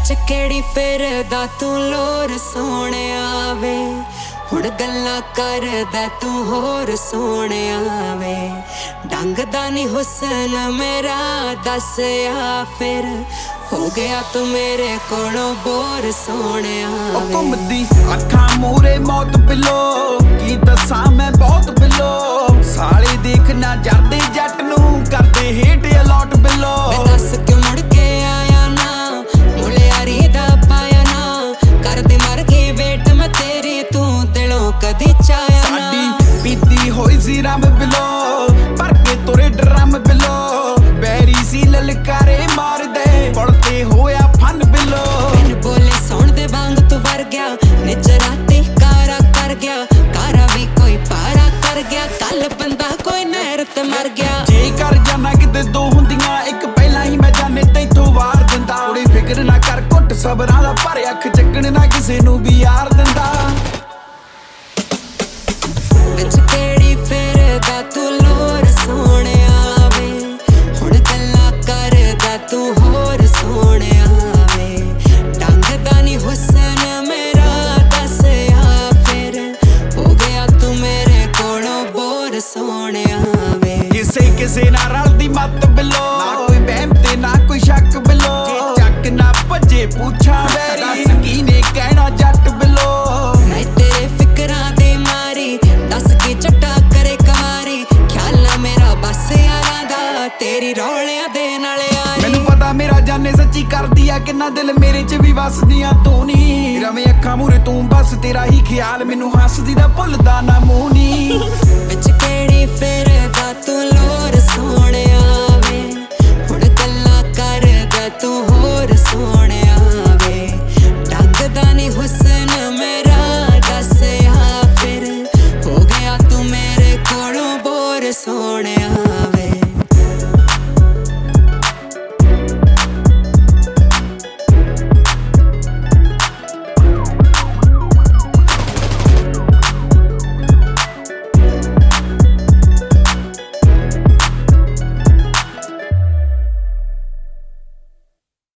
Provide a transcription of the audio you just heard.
ਵਿੱਚ ਕਿਹੜੀ ਫਿਰਦਾ ਤੂੰ ਲੋਰ ਸੋਹਣਿਆ ਵੇ ਹੁਣ ਗੱਲਾਂ ਕਰਦਾ ਤੂੰ ਹੋਰ ਸੋਹਣਿਆ ਵੇ ਡੰਗਦਾ ਨੀ ਹੁਸਨ ਮੇਰਾ ਦੱਸਿਆ ਫਿਰ ਹੋ ਗਿਆ ਤੂੰ ਮੇਰੇ ਕੋਲੋਂ ਬੋਰ ਸੋਹਣਿਆ ਵੇ ਘੁੰਮਦੀ ਅੱਖਾਂ ਮੂਰੇ ਮੌਤ ਬਿਲੋ ਕੀ ਦੱਸਾਂ ਮੈਂ ਬਹੁਤ ਬਿਲੋ ਸਾਲੇ ਦੇਖਣਾ ਜਰਦੇ ਜੱਟ ਨੂੰ ਕਰਦੇ ਹੇਟ ਅਲੌਟ ਬਿਲੋ ਦੱਸ ਕਿਉਂ ਮੁੜ ਕੇ ਆਇਆ ਨਾ ਮੁਲਿਆਰੀ ਦਾ ਪਾਇਆ ਨਾ ਕਰਦੀ ਮਰ ਗਈ ਵੇਟ ਮੈਂ ਤੇਰੀ ਤੂੰ ਦਿਲੋਂ ਕਦੀ ਚਾਹਿਆ ਨਾ ਸਾਡੀ ਪੀਤੀ ਹੋਈ ਸੀ ਰੰਮ ਬਿਲੋ ਭਰ ਕੇ ਤੁਰੇ ਡਰਮ ਬਿਲੋ ਬੈਰੀ ਸੀ ਲਲਕਾਰੇ ਮਾਰਦੇ ਪੜਤੇ ਹੋਇਆ ਫਨ ਬਿਲੋ ਮੈਨੂੰ ਬੋਲੇ ਸੌਣ ਦੇ ਵਾਂਗ ਤੂੰ ਵਰ ਗਿਆ ਨਿਜਰਾਤੀ ਕਾਰਾ ਕਰ ਗਿਆ ਕਾਰਾ ਵੀ ਕੋਈ ਪਾਰਾ ਕਰ ਗਿਆ ਕੱਲ ਬੰਦਾ ਕੋਈ ਨਹਿਰ ਤੇ ਮਰ ਗਿਆ ਜੇ ਕਰ ਜਾਣਾ ਕਿਤੇ ਦੋ ਹੁੰਦੀਆਂ ਇੱਕ ਪਹਿਲਾਂ ਹੀ ਮੈਂ ਜਾਣੇ ਤੈਥੋਂ ਵਾਰ ਦਿੰਦਾ ਥੋੜੀ ਫਿਕਰ ਨਾ ਕਰ ਘੁੱਟ ਸਬਰਾਂ ਦਾ ਪਰ ਅੱਖ ਚੱਕਣ ਨਾ ਕਿਸੇ ਨੂੰ ਵੀ ਯਾਰ ਦਿੰਦਾ ਵਿੱਚ ਕਿਹੜੀ ਫਿਰਦਾ ਤੂੰ ਲੋਰ ਸੋਹਣਿਆ ਵੇ ਹੁਣ ਗੱਲਾਂ ਕਰਦਾ ਤੂੰ ਹੋਰ ਸੋਹਣਿਆ ਵੇ ਡੰਗਦਾ ਨੀ ਹੁਸਨ ਮੇਰਾ ਦੱਸਿਆ ਫਿਰ ਹੋ ਗਿਆ ਤੂੰ ਮੇਰੇ ਕੋਲੋਂ ਬੋਰ ਸੋਹਣਿਆ ਵੇ ਕਿਸੇ ਨਾਲ ਰਲਦੀ ਮੱਤ ਬਿਲੋ ਨਾ ਕੋਈ ਵਹਿਮ ਤੇ ਨਾ ਕੋਈ ਸ਼ੱਕ ਬਿਲੋ ਜੇ ਚੱਕ ਨਾ ਭੱਜੇ ਪੁੱਛਾਂ ਵੈਰੀ ਕੀ ਨੇ ਕਹਿਣਾ ਜੱਟ ਬਿਲੋ ਮੈਂ ਤੇਰੇ ਫਿਕਰਾਂ ਦੀ ਮਾਰੀ ਦੱਸ ਕੀ ਚੱਟਾ ਕਰੇ ਕਮਾਰੀ ਖਿਆਲ ਨਾ ਮੇਰਾ ਬਸ ਯਾਰਾਂ ਦਾ ਤੇਰੀ ਰੌਲਿਆਂ ਦੇ ਨਾਲ ਯਾਰੀ ਮੈਨੂੰ ਪਤਾ ਮੇਰਾ ਜਾਨੇ ਸੱਚੀ ਕਰਦੀ ਆ ਕਿੰਨਾ ਦਿਲ ਮੇਰੇ 'ਚ ਵੀ ਵਸਦੀਆਂ ਤੂੰ ਨਹੀਂ ਰਵੇਂ ਅੱਖਾਂ ਮੂਰੇ ਤੂੰ ਬਸ ਤੇਰਾ ਹੀ ਖਿਆਲ ਮੈਨੂੰ ਹੱਸਦੀ ਦਾ ਭੁੱਲਦਾ ਨਾ